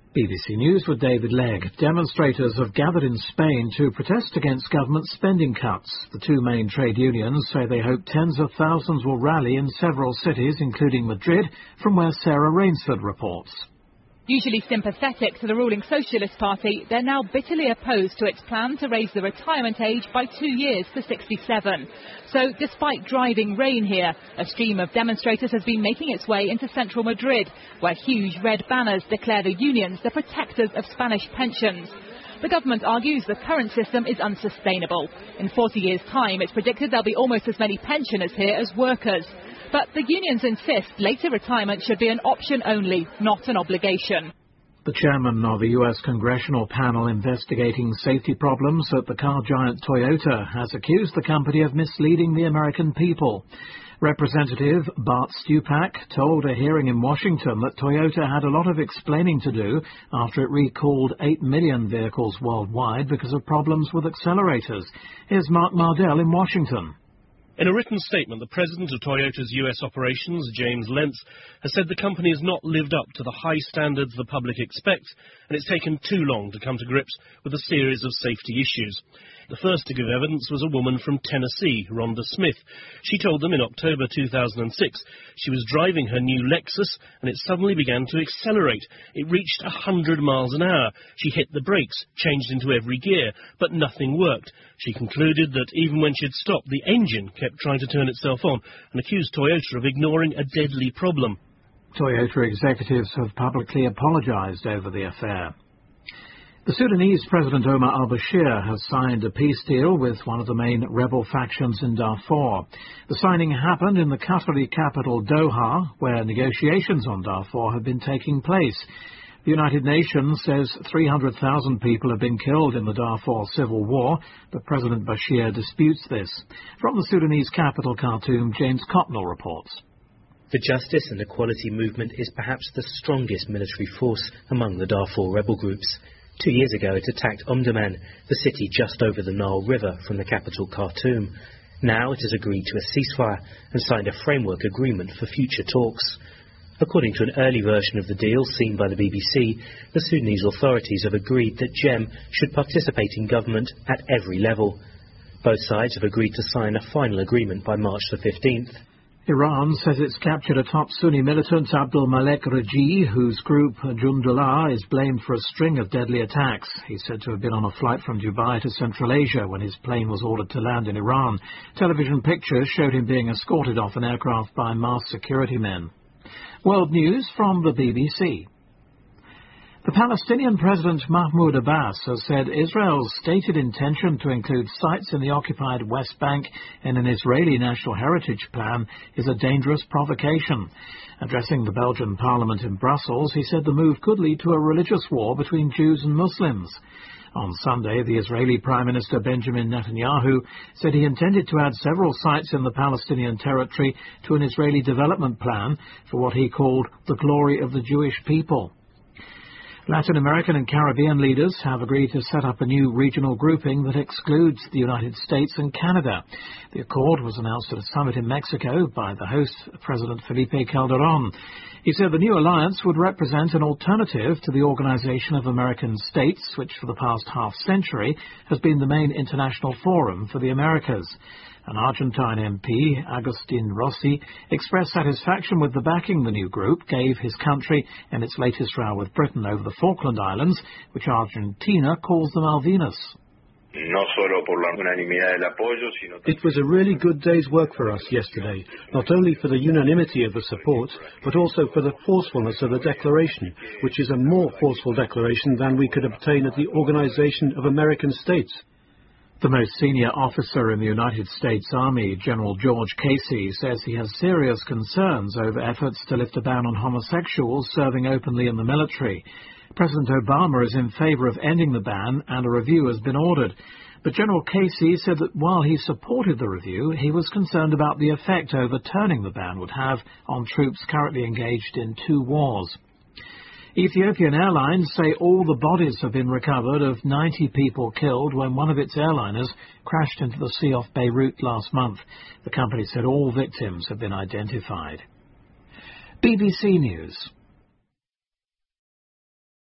BBC News with David Legg. Demonstrators have gathered in Spain to protest against government spending cuts. The two main trade unions say they hope tens of thousands will rally in several cities, including Madrid, from where Sarah Rainsford reports. Usually sympathetic to the ruling Socialist Party, they're now bitterly opposed to its plan to raise the retirement age by 2 years to 67. So, despite driving rain here, a stream of demonstrators has been making its way into central Madrid, where huge red banners declare the unions the protectors of Spanish pensions. The government argues the current system is unsustainable. In 40 years' time, it's predicted there'll be almost as many pensioners here as workers. But the unions insist later retirement should be an option only, not an obligation. The chairman of the U.S. congressional panel investigating safety problems at the car giant Toyota has accused the company of misleading the American people. Representative Bart Stupak told a hearing in Washington that Toyota had a lot of explaining to do after it recalled 8 million vehicles worldwide because of problems with accelerators. Here's Mark Mardell in Washington. In a written statement, the president of Toyota's US operations, James Lentz, has said the company has not lived up to the high standards the public expects, and it's taken too long to come to grips with a series of safety issues. The first to give evidence was a woman from Tennessee, Rhonda Smith. She told them in October 2006 she was driving her new Lexus and it suddenly began to accelerate. It reached 100 miles an hour. She hit the brakes, changed into every gear, but nothing worked. She concluded that even when she'd stopped, the engine kept trying to turn itself on and accused Toyota of ignoring a deadly problem. Toyota executives have publicly apologized over the affair. The Sudanese President Omar al-Bashir has signed a peace deal with one of the main rebel factions in Darfur. The signing happened in the Qatari capital Doha, where negotiations on Darfur have been taking place. The United Nations says 300,000 people have been killed in the Darfur civil war, but President Bashir disputes this. From the Sudanese capital Khartoum, James Copnell reports. The Justice and Equality movement is perhaps the strongest military force among the Darfur rebel groups. 2 years ago, it attacked Omdurman, the city just over the Nile River from the capital Khartoum. Now it has agreed to a ceasefire and signed a framework agreement for future talks. According to an early version of the deal seen by the BBC, the Sudanese authorities have agreed that GEM should participate in government at every level. Both sides have agreed to sign a final agreement by March the 15th. Iran says it's captured a top Sunni militant, Abdul Malek Raji, whose group Jundullah is blamed for a string of deadly attacks. He's said to have been on a flight from Dubai to Central Asia when his plane was ordered to land in Iran. Television pictures showed him being escorted off an aircraft by masked security men. World news from the BBC. The Palestinian President Mahmoud Abbas has said Israel's stated intention to include sites in the occupied West Bank in an Israeli national heritage plan is a dangerous provocation. Addressing the Belgian parliament in Brussels, he said the move could lead to a religious war between Jews and Muslims. On Sunday, the Israeli Prime Minister Benjamin Netanyahu said he intended to add several sites in the Palestinian territory to an Israeli development plan for what he called the glory of the Jewish people. Latin American and Caribbean leaders have agreed to set up a new regional grouping that excludes the United States and Canada. The accord was announced at a summit in Mexico by the host, President Felipe Calderón. He said the new alliance would represent an alternative to the Organization of American States, which for the past half-century has been the main international forum for the Americas. An Argentine MP, Agustin Rossi, expressed satisfaction with the backing the new group gave his country in its latest row with Britain over the Falkland Islands, which Argentina calls the Malvinas. It was a really good day's work for us yesterday, not only for the unanimity of the support, but also for the forcefulness of the declaration, which is a more forceful declaration than we could obtain at the Organization of American States. The most senior officer in the United States Army, General George Casey, says he has serious concerns over efforts to lift a ban on homosexuals serving openly in the military. President Obama is in favor of ending the ban and a review has been ordered. But General Casey said that while he supported the review, he was concerned about the effect overturning the ban would have on troops currently engaged in 2 wars. Ethiopian Airlines say all the bodies have been recovered of 90 people killed when one of its airliners crashed into the sea off Beirut last month. The company said all victims have been identified. BBC News.